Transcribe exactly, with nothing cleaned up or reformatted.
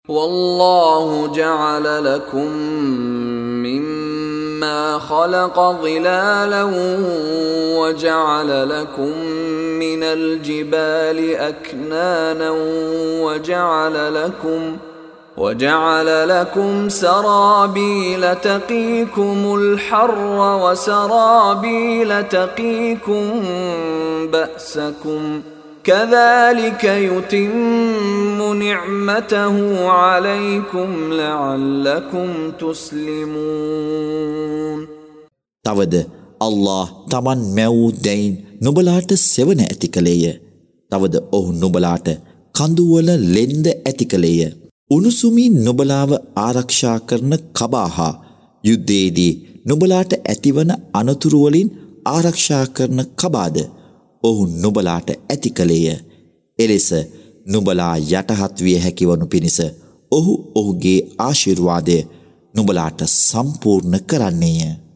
والله جعل لكم مما خلق ظلالا وجعل لكم من الجبال أكنانا وجعل لكم وجعل لكم سرابيل تقيكم الحر وسرابيل تقيكم بأسكم كذلك يتم نعمته عليكم لعلكم تسلمون. තවද අල්ලාහ් තමන් මැවූ දෙයින් නුඹලාට සෙවණ ඇති කළේය. තවද ඔහු නුඹලාට කඳුවල ලෙන්ද ඇති කළේය. උණුසුමින් නුඹලාව ආරක්ෂා කරන කබාහා යුද්ධයේදී නුඹලාට ඇතිවන අනතුරු වලින් ආරක්ෂා කරන කබාද ඔහු නුඹලාට ඇති කළේය. එලෙස නුඹලා යටහත් විය හැකිවනු පිණිස ඔහු ඔහුගේ ආශිර්වාදය නුඹලාට සම්පූර්ණ කරන්නේය.